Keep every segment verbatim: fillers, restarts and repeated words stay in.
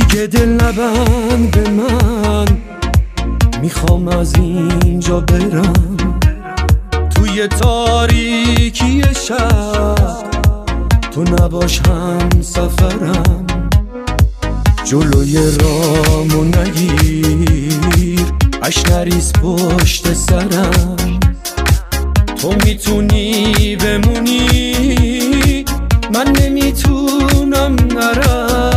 دیگه دل نبند به من، میخوام از اینجا برم. توی تاریکی شب تو نباش هم سفرم، جلوی رامو نگیر، اش نریز پشت سرم. تو میتونی بمونی، من نمیتونم نرم.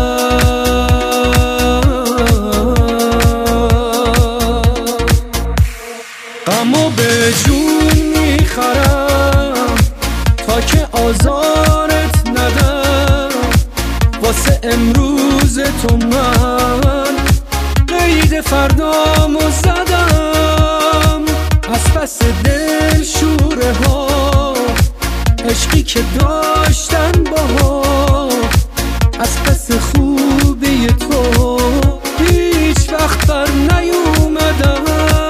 غمو به جون میخرم تا که آزارت ندم. واسه امروز تو من قید فردامو زدم. از پس دل شوره ها، عشقی که داشتن باها، از پس خوبی تو هیچ وقت بر نیومدم.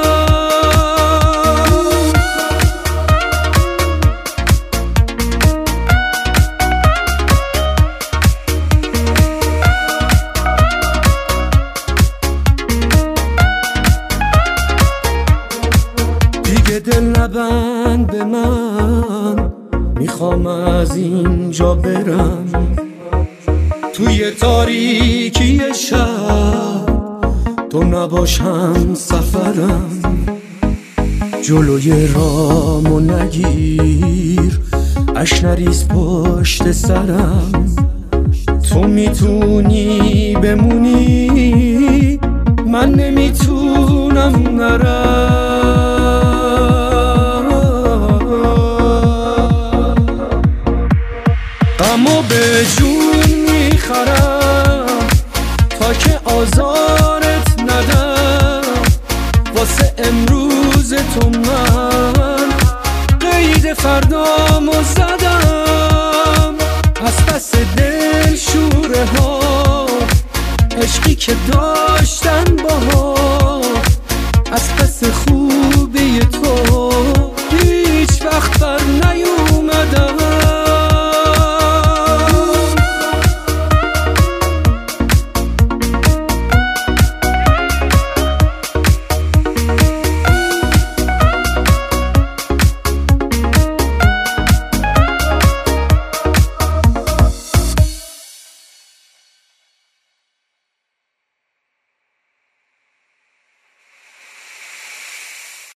دیگه دل نبند به من، میخوام از اینجا برم. توی تاریکی شب تو نباش هم سفرم، جلوی رامو نگیر، اش نریز پشت سرم. تو میتونی بمونی، من نمیتونم نرم. غمو به جون میخرم تا که آزارت ندم. واسه امروز تو من قید فردا